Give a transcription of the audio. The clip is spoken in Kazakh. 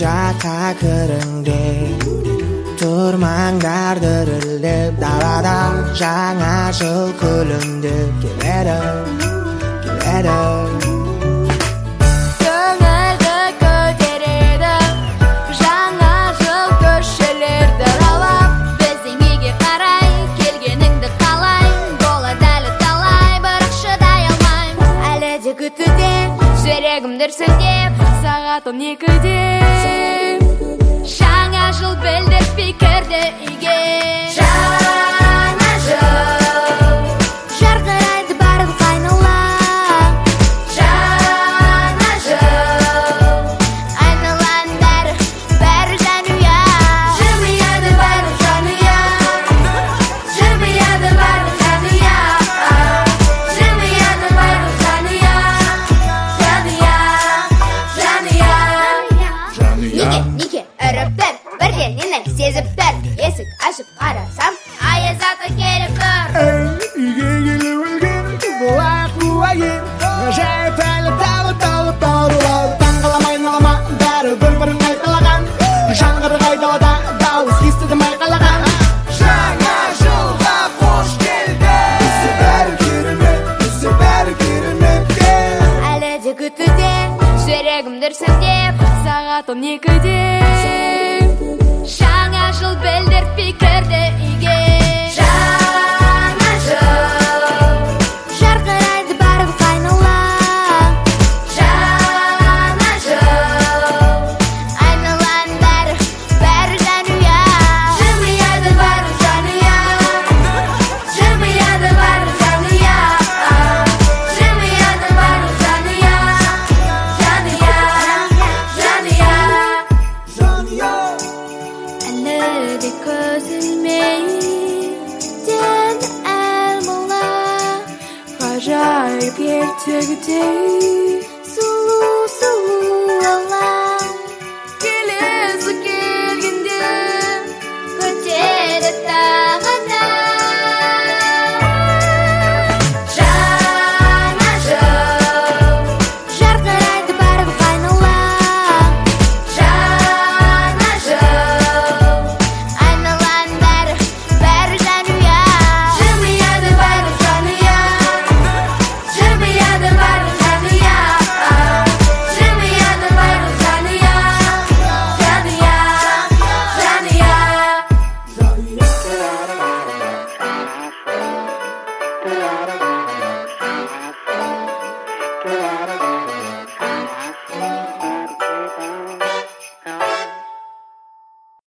жаққа кіріңдер тұрмаңдар дірілдеп далада жаңа жыл күлімдеп келеді көңілді көтереді жаңа жыл көшелерді аралап біздің үйге қарай келгеніңді қалайын болады әлі талай бірақ шыдай алмаймын әлі де күтуде жүрегім дүрсілдеп сағат 12-де жаңа жыл білдіртпей кірді үйге жаңа жыл жарқырайды барлық айнала жаңа жыл айналаның бәрі жанұя жымияды барлық жанұя жымияды барлық жанұя жымияды барлық жанұя неге үріп тұр бірден нені сезіп тұр есік ашып қарасам аяз ата келіп тұр үйге келіп өлген бұлақ ғажайып әлі тағы таңғалам айналама бәрі бір-бірін айқайлаған жаңғырық айдалада дауыс естідім айқайлаған жаңа жылға қош келді бізде бәрі керемет әлі де күтуде жүрегім дүрсілдеп сағат 12-де жаңа жыл білдіртпей кірді үйге жаңа жыл жарқырайды барлық айнала жаңа жыл айналаның бәрі жанұя жымияды барлық жанұя жымияды барлық жанұя жымияды барлық жанұя әлі де көз ілмей деді әлмала ғажайып ертегідей